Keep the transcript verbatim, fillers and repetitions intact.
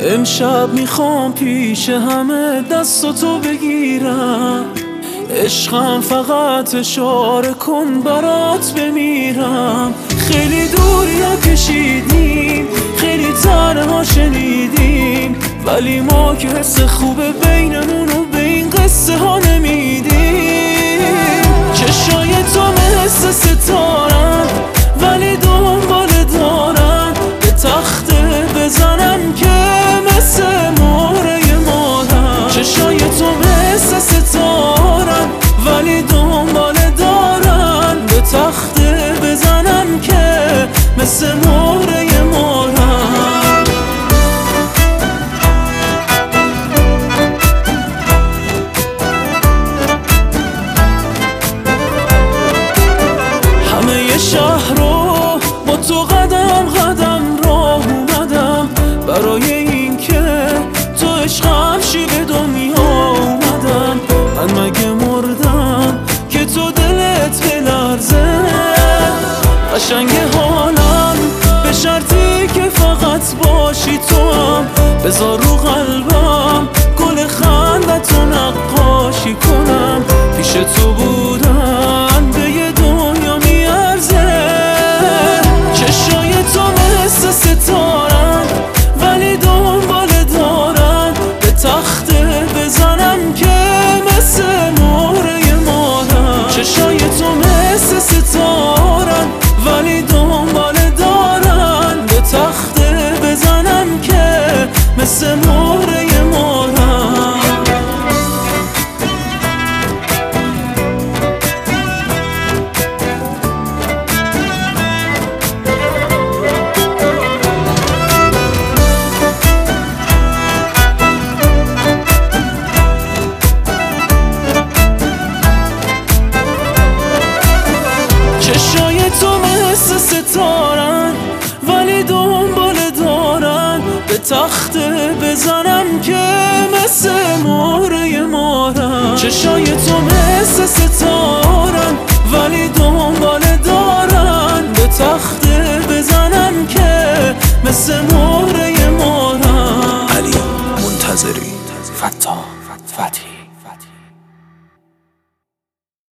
امشب میخوام پیش همه دستاتو بگیرم، عشقم فقط اشاره کن برات بمیرم. خیلی دوریا کشیدیم، خیلی تنها شنیدیم، ولی ما که حس خوبه بینمونو به این قصه ها نمیدیم. چشای تو مثل ستارن ولی دنبال دارن، به تخته بزنم که مثل مهره مادر. چشای تو مثل ستارن ولی دنبال دارن، به تخته بزنم که مثل مهره مادر. همه شهر رو با تو قدم قدم راه اومدم، برای این که تو عشقم شی به دنیا اومدم. من مگه مردم که تو دلت بلرزه؟ قشنگ حالم به شرطی که فقط باشی تو هم، بذار رو قلبم گل خندتو نقاشی کنم. پیش تو بودن به یه دنیا میارزه. چشای تو مثل ستارن ولی دنبال دارن، به تخته بزنم که مثل مهره مادر. چشای تو مثل ستارن ولی دنبال دارن، به تخته بزنم که مثل مهره مادر. چشای تو مثل ستارن ولی دنبال دارن، به تخته بزنم که مثل مهره مادر. چشای تو مثل ستارن ولی دنبال دارن، به تخته بزنم که مثل مهره مادر. علی منتظری، فتاح فتحی.